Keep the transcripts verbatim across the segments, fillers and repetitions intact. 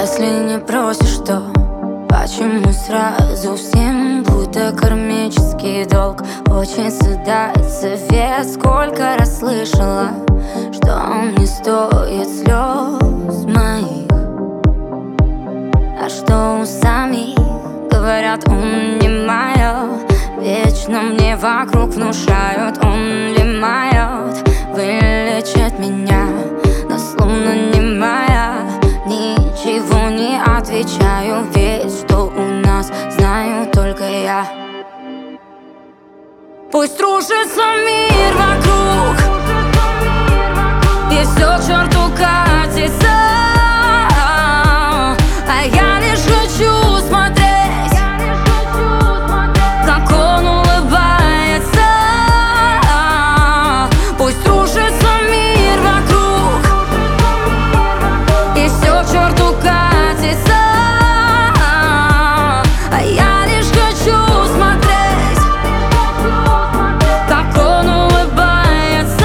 Если не просишь, то почему сразу всем будто кармический долг? Хочется дать совет, сколько раз слышала, что он не стоит слез моих. А что у самих говорят, он не мое. Вечно мне вокруг внушают, он лимает, вылечит меня, но словно не моя. Ничего не отвечаю, ведь что у нас знаю только я. Пусть рушится мир вокруг, и все к черту катится, а я лишь хочу смотреть, как он улыбается. Пусть рушится мир вокруг, и все к черту катится, а я лишь хочу смотреть, как он улыбается.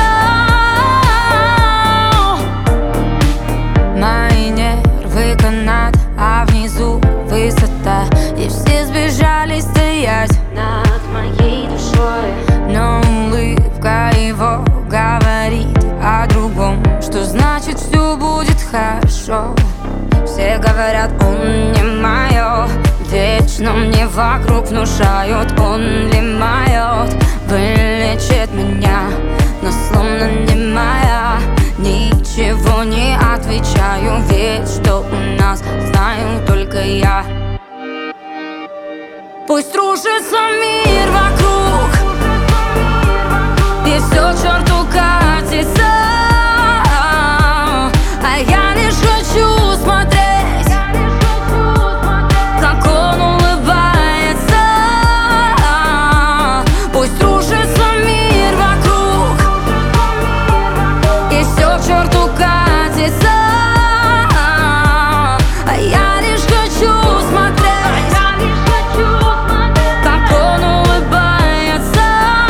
Мои нервы канат, а внизу высота, и все сбежали стоять над моей душой. Но улыбка его говорит о другом, что значит все будет хорошо. Все говорят, он не мое, вечно мне вокруг внушают, он лимает, вылечит меня, но словно не моя. Ничего не отвечаю, ведь что у нас знаю только я. Пусть рушится мир вокруг, и все к черту катится, а я лишь хочу смотреть, как он улыбается. Пусть рушится мир вокруг, и все к черту катится, а я лишь хочу смотреть, как он улыбается.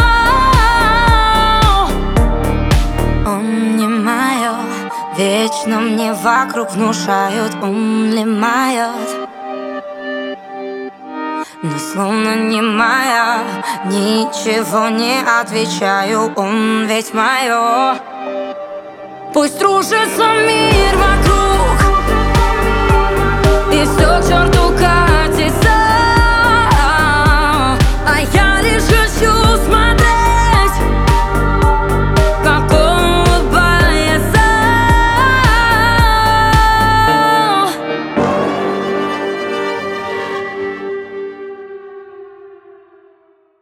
Он не мое, вечно мне вокруг внушают, он лимает, но словно не моя. Ничего не отвечаю, он ведь мое. Пусть рушится мир вокруг, и все к черту